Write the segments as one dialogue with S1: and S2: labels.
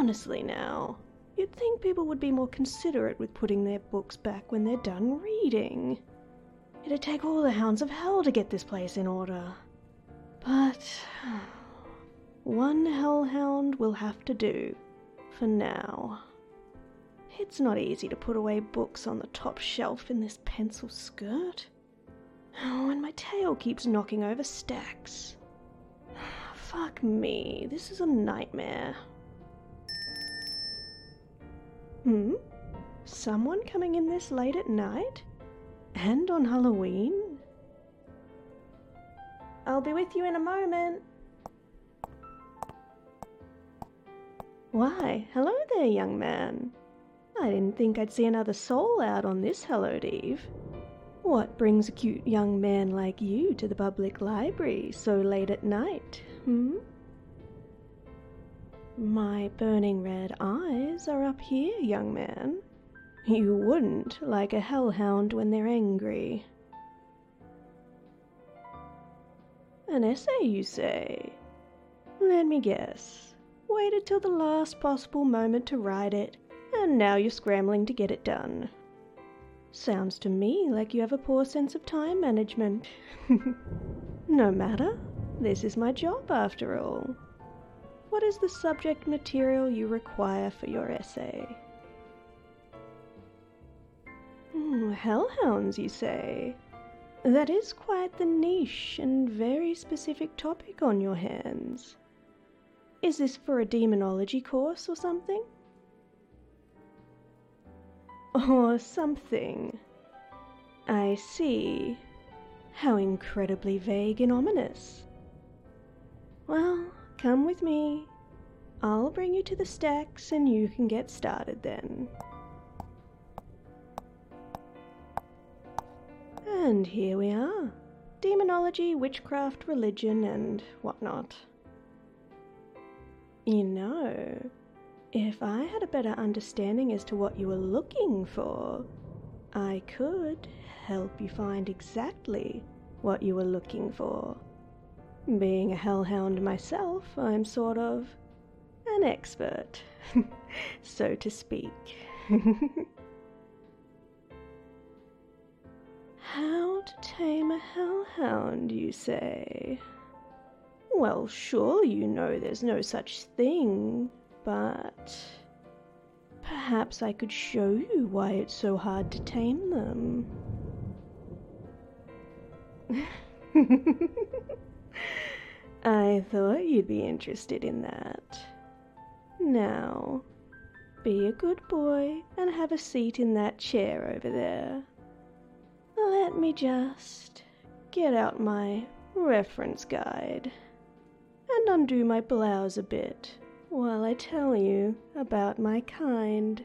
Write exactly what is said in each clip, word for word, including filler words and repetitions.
S1: Honestly now, you'd think people would be more considerate with putting their books back when they're done reading. It'd take all the hounds of hell to get this place in order. But one hellhound will have to do, for now. It's not easy to put away books on the top shelf in this pencil skirt. Oh, and my tail keeps knocking over stacks. Fuck me, this is a nightmare. Hmm? Someone coming in this late at night? And on Halloween? I'll be with you in a moment. Why, hello there, young man. I didn't think I'd see another soul out on this hallowed eve. What brings a cute young man like you to the public library so late at night, hmm? My burning red eyes are up here, young man. You wouldn't like a hellhound when they're angry. An essay, you say? Let me guess. Waited till the last possible moment to write it, and now you're scrambling to get it done. Sounds to me like you have a poor sense of time management. No matter, this is my job after all. What is the subject material you require for your essay? Hmm, hellhounds, you say? That is quite the niche and very specific topic on your hands. Is this for a demonology course or something? Or something. I see. How incredibly vague and ominous. Well, come with me. I'll bring you to the stacks and you can get started then. And here we are. Demonology, witchcraft, religion, and whatnot. You know, if I had a better understanding as to what you were looking for, I could help you find exactly what you were looking for. Being a hellhound myself, I'm sort of an expert, so to speak. How to tame a hellhound, you say? Well, surely you know there's no such thing, but perhaps I could show you why it's so hard to tame them. I thought you'd be interested in that. Now, be a good boy and have a seat in that chair over there. Let me just get out my reference guide and undo my blouse a bit while I tell you about my kind.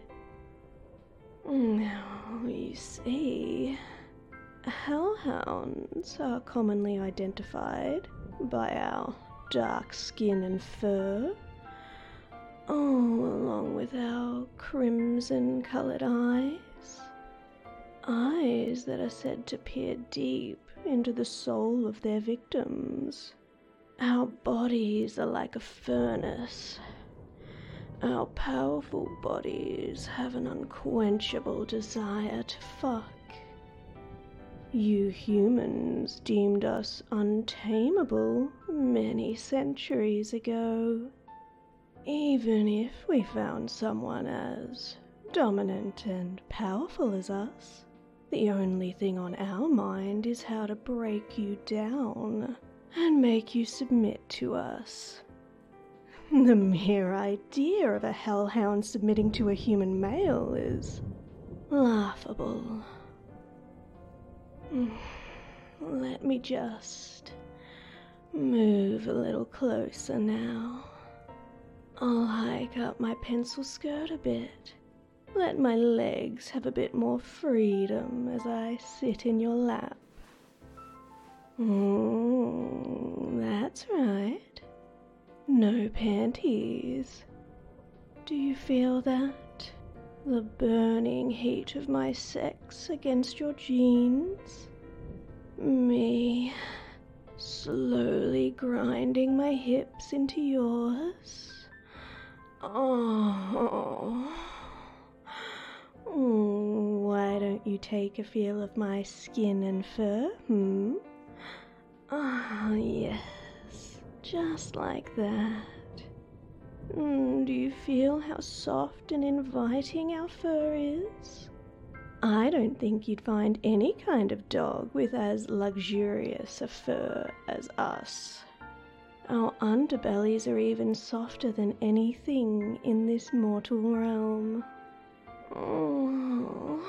S1: Now, you see, hellhounds are commonly identified by our dark skin and fur, all along with our crimson-coloured eyes. Eyes that are said to peer deep into the soul of their victims. Our bodies are like a furnace. Our powerful bodies have an unquenchable desire to fuck. You humans deemed us untamable many centuries ago. Even if we found someone as dominant and powerful as us, the only thing on our mind is how to break you down and make you submit to us. The mere idea of a hellhound submitting to a human male is laughable. Let me just move a little closer now. I'll hike up my pencil skirt a bit. Let my legs have a bit more freedom as I sit in your lap. Mm, that's right. No panties. Do you feel that? The burning heat of my sex against your jeans? Me slowly grinding my hips into yours? Oh. Mm, why don't you take a feel of my skin and fur, hmm? Ah, yes, just like that. Mm, do you feel how soft and inviting our fur is? I don't think you'd find any kind of dog with as luxurious a fur as us. Our underbellies are even softer than anything in this mortal realm. Oh.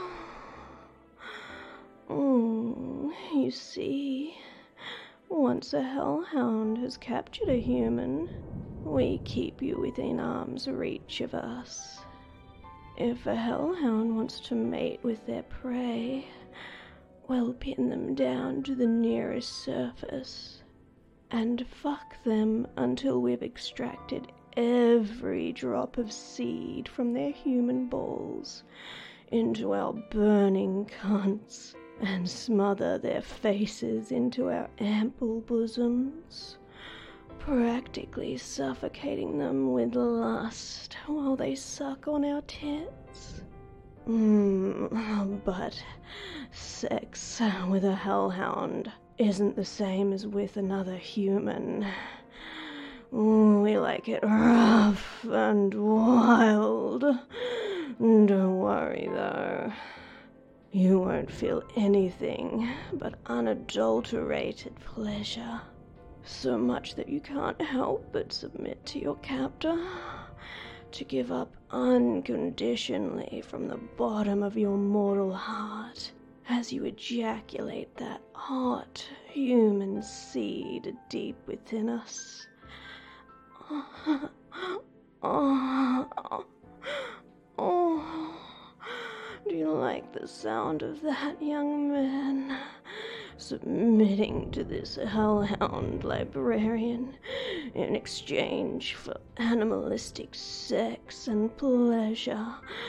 S1: Oh, you see, once a hellhound has captured a human, we keep you within arm's reach of us. If a hellhound wants to mate with their prey, we'll pin them down to the nearest surface and fuck them until we've extracted every drop of seed from their human balls into our burning cunts and smother their faces into our ample bosoms, practically suffocating them with lust while they suck on our tits. Mm, but sex with a hellhound isn't the same as with another human. We like it rough and wild. Don't worry though. You won't feel anything but unadulterated pleasure. So much that you can't help but submit to your captor, to give up unconditionally from the bottom of your mortal heart as you ejaculate that hot human seed deep within us. Oh, oh, oh. Do you like the sound of that, young man? Submitting to this hellhound librarian in exchange for animalistic sex and pleasure.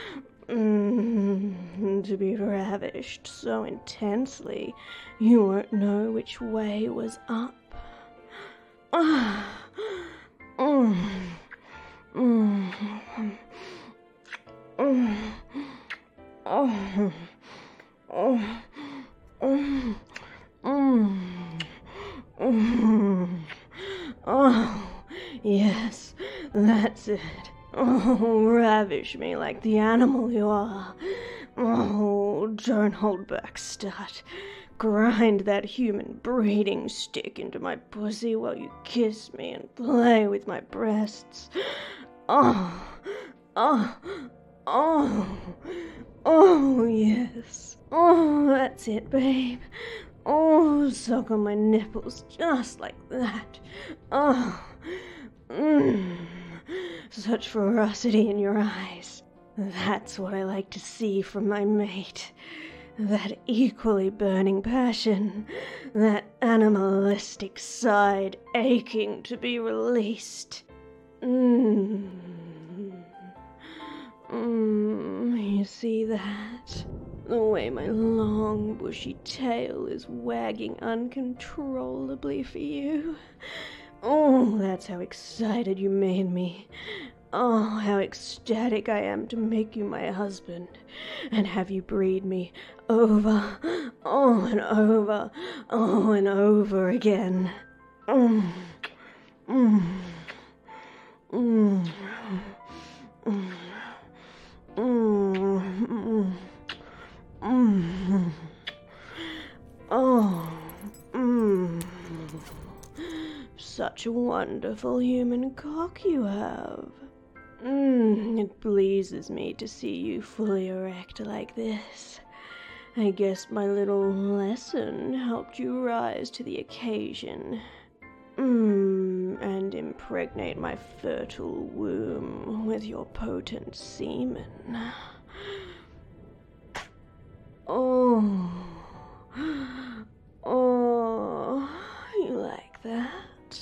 S1: Mm, to be ravished so intensely you won't know which way was up. Ah. Mm. Mm. Mm. Oh. Oh. Mm. Mm. Mm. Oh, yes, that's it. Oh, ravish me like the animal you are. Oh, don't hold back, stud. Grind that human breeding stick into my pussy while you kiss me and play with my breasts. Oh, oh, oh, oh, yes. Oh, that's it, babe. Oh, suck on my nipples just like that. Oh, mmm. Such ferocity in your eyes. That's what I like to see from my mate. That equally burning passion. That animalistic side aching to be released. Mmm. Mmm. You see that? The way my long, bushy tail is wagging uncontrollably for you. Oh, that's how excited you made me. Oh, how ecstatic I am to make you my husband and have you breed me over, oh, and over, oh, and over again. Mm, mm, mm, mm, mm, mm, mm. Oh, mm. Such a wonderful human cock you have. Mm, it pleases me to see you fully erect like this. I guess my little lesson helped you rise to the occasion. Mm, and impregnate my fertile womb with your potent semen. Oh, oh, you like that?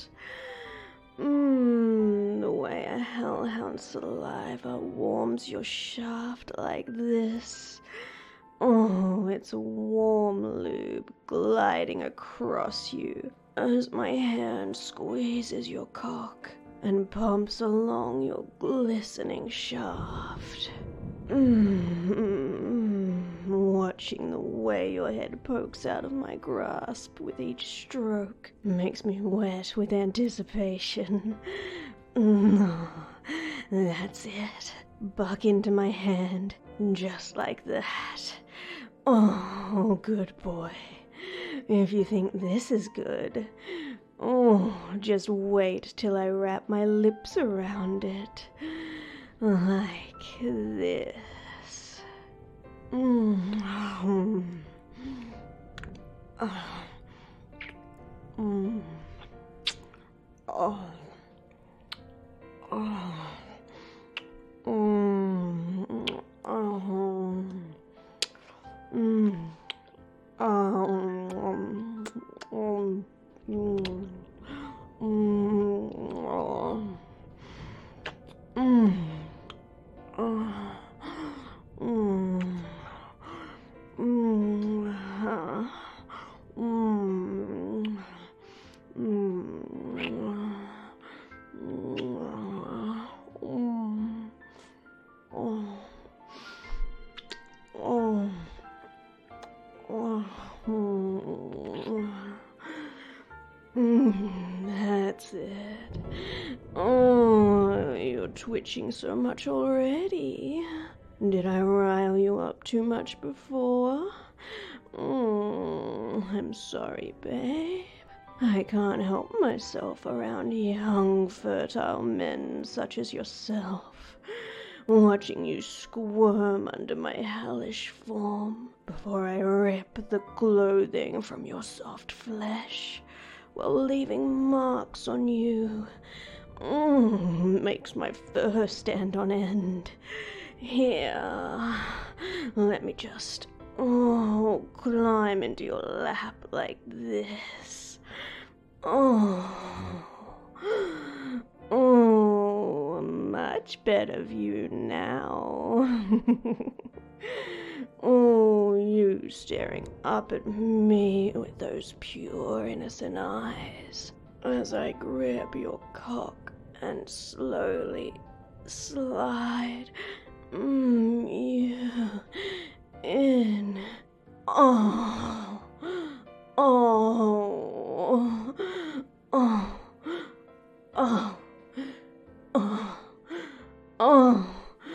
S1: Mmm, the way a hellhound's saliva warms your shaft like this. Oh, it's a warm lube gliding across you as my hand squeezes your cock. and pumps along your glistening shaft. Mm-hmm. Watching the way your head pokes out of my grasp with each stroke makes me wet with anticipation. Mm, that's it. Buck into my hand, just like that. Oh, good boy. If you think this is good, oh, just wait till I wrap my lips around it. Like this. Mm. Oh. Mm. Oh. Oh. Mm. Oh. Mm. Um. Um. Mm. Mm. Oh. Mm. Oh. Mm. Mm. Mm. Mm. Oh. Oh. Oh. Mm, that's it. Oh, you're twitching so much already. Did I rile you up too much before? Mm, I'm sorry, babe. I can't help myself around young, fertile men such as yourself, watching you squirm under my hellish form before I rip the clothing from your soft flesh, while leaving marks on you. Mm, makes my fur stand on end. Here, let me just, oh, climb into your lap like this. Oh, oh, a much better view now. Oh, you staring up at me with those pure, innocent eyes, as I grip your cock and slowly slide mm, you in. Oh, oh, oh, oh, oh, oh,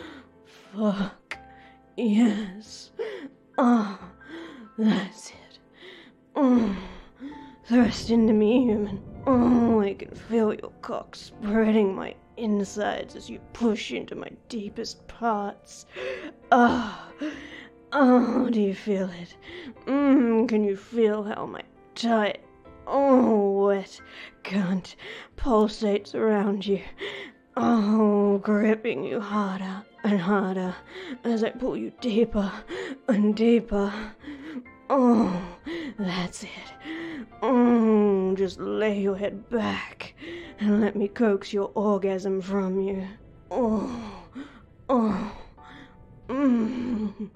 S1: fuck, yes, oh, that's it. Mm. Thrust into me, human. Oh, I can feel your cock spreading my insides as you push into my deepest parts. Ah, oh, oh, do you feel it? Mm, can you feel how my tight, oh, wet cunt pulsates around you? Oh, gripping you harder and harder as I pull you deeper and deeper. Oh, that's it. Oh, just lay your head back and let me coax your orgasm from you. Oh, oh, mm,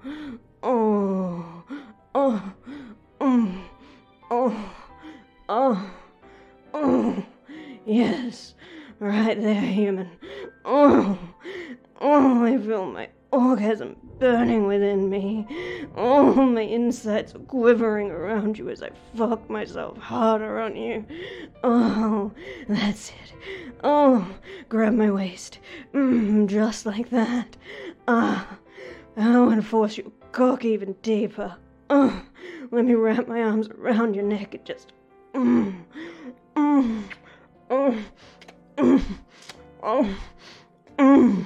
S1: oh, oh, mm, oh, oh, oh, yes, right there, human. Oh, oh, I feel my orgasm burning within me. Oh, my insides are quivering around you as I fuck myself harder on you. Oh, that's it. Oh, grab my waist. Mm, just like that. Ah, I want to force your cock even deeper. Oh, let me wrap my arms around your neck and just... Mm, mm, oh, mm, oh, mm,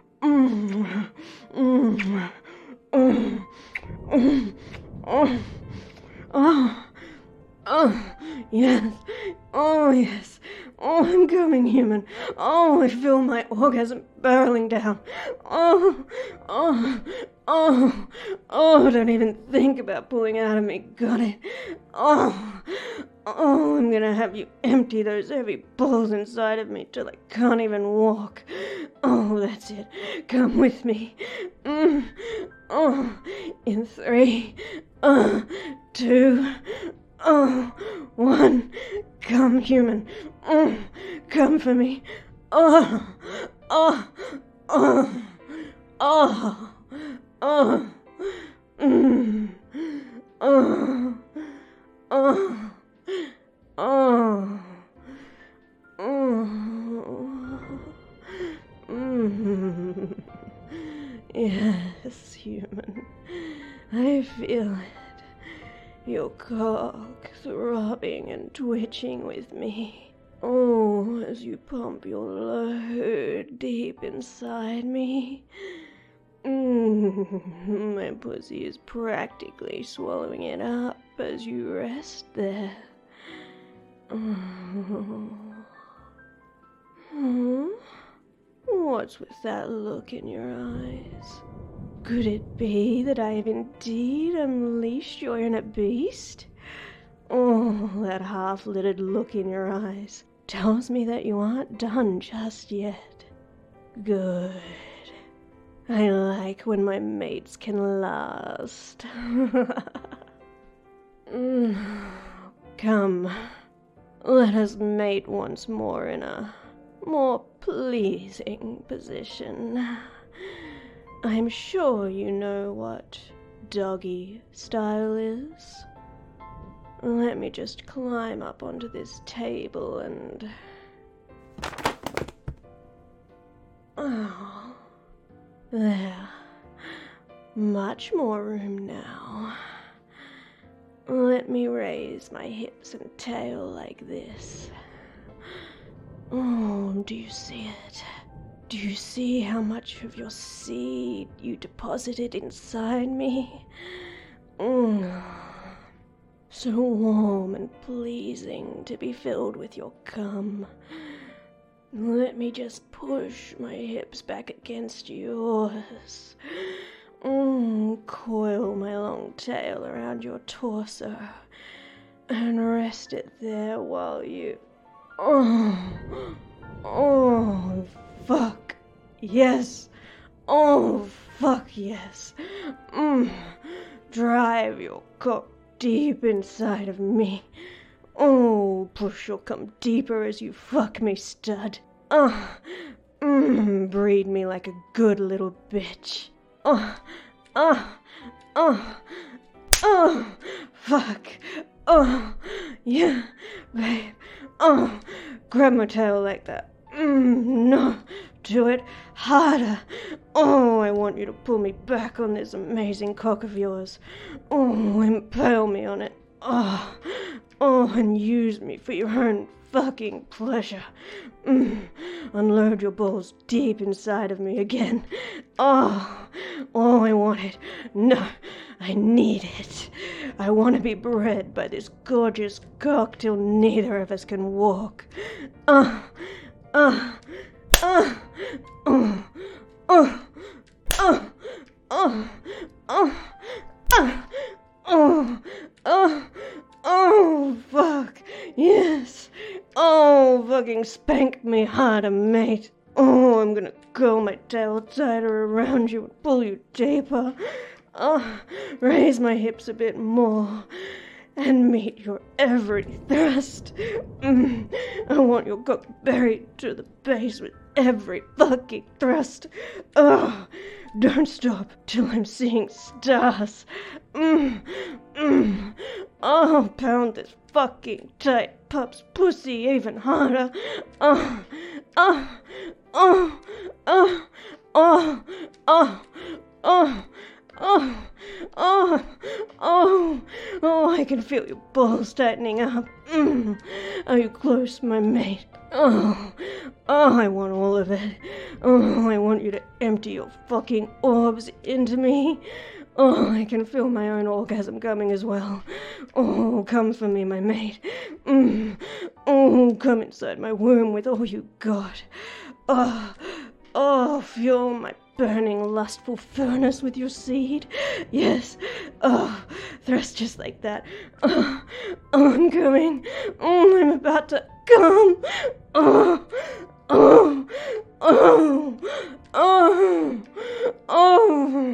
S1: mm, mm, mm, mm, oh, oh, oh, yes, oh, yes, oh, I'm coming, human, oh, I feel my orgasm barreling down, oh, oh, oh, oh, don't even think about pulling out of me, got it, oh, oh, I'm gonna have you empty those heavy balls inside of me till I can't even walk. Oh, that's it. Come with me. Mm. Oh, in three, uh, two, oh, one. Come, human. Mm. Come for me. Oh, oh, oh, oh, oh, mm, oh, oh, oh, oh, mm. Yes, human, I feel it, your cock throbbing and twitching with me. Oh, as you pump your load deep inside me. Mm, my pussy is practically swallowing it up as you rest there. Oh. Huh? What's with that look in your eyes? Could it be that I have indeed unleashed your inner beast? Oh, that half-lidded look in your eyes tells me that you aren't done just yet. Good. I like when my mates can last. mm. Come, let us mate once more in a more pleasing position. I'm sure you know what doggy style is. Let me just climb up onto this table and... Oh, there. Much more room now. Let me raise my hips and tail like this. Oh, do you see it? Do you see how much of your seed you deposited inside me? Mm. So warm and pleasing to be filled with your cum. Let me just push my hips back against yours. Mm, coil my long tail around your torso and rest it there while you... Oh, oh, fuck, yes. Oh, fuck, yes. Mm, drive your cock deep inside of me. Oh, push your cum deeper as you fuck me, stud. Oh, mm, breed me like a good little bitch. Oh, oh, oh, oh, fuck. Oh, yeah, babe. Oh, grab my tail like that. Mm, no, do it harder. Oh, I want you to pull me back on this amazing cock of yours. Oh, impale me on it. Oh, oh, and use me for your own fucking pleasure. Mm, unload your balls deep inside of me again. Oh, oh, I want it. No, I need it. I want to be bred by this gorgeous cock till neither of us can walk. Uh, uh, uh, uh, uh, uh, uh, uh, uh, oh, oh, oh, fuck, yes. Oh, fucking spank me harder, mate. Oh, I'm gonna curl my tail tighter around you and pull you deeper. Oh, raise my hips a bit more and meet your every thrust. Mm, I want your cock buried to the base with every fucking thrust. Oh, don't stop till I'm seeing stars. Mm, mm. Oh, pound this fucking tight pup's pussy even harder. Oh, oh, oh, oh, oh, oh, oh. Oh, oh, oh, oh, I can feel your balls tightening up. Mm. Are you close, my mate? Oh, oh, I want all of it. Oh, I want you to empty your fucking orbs into me. Oh, I can feel my own orgasm coming as well. Oh, come for me, my mate. Mm. Oh, come inside my womb with all you got. Oh, oh, fuel my burning, lustful furnace with your seed. Yes. Oh, thrust just like that. Oh, oh, I'm coming. Oh, I'm about to come. Oh, oh, oh, oh, oh,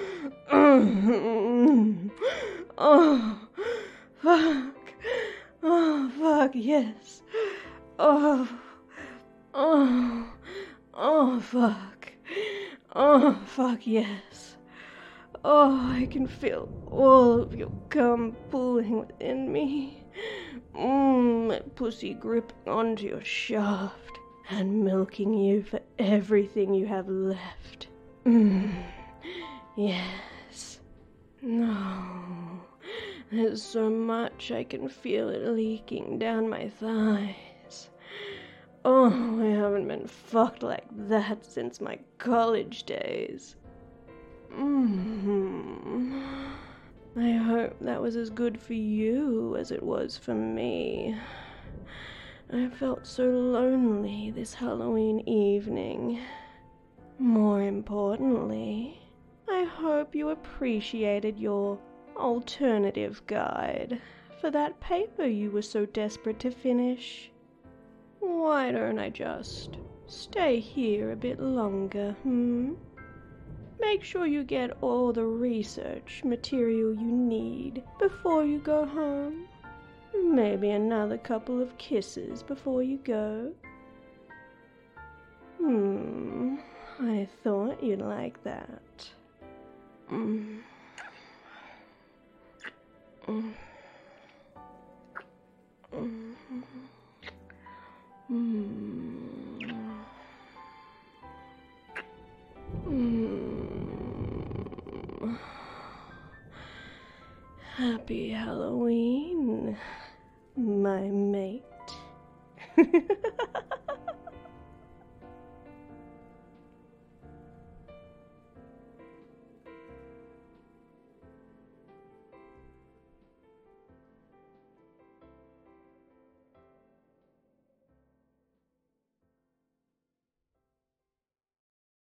S1: oh, oh, fuck. Oh, fuck, yes. Oh, oh. Fuck yes. Oh, I can feel all of your cum pooling within me. Mmm, my pussy gripping onto your shaft and milking you for everything you have left. Mmm, yes. No, there's so much I can feel it leaking down my thighs. Oh, I haven't been fucked like that since my college days. Mm-hmm. I hope that was as good for you as it was for me. I felt so lonely this Halloween evening. More importantly, I hope you appreciated your alternative guide for that paper you were so desperate to finish. Why don't I just stay here a bit longer, hmm? Make sure you get all the research material you need before you go home. Maybe another couple of kisses before you go. Hmm, I thought you'd like that. Mm. Mm. Mm. Mm. Mm. Happy Halloween, my mate.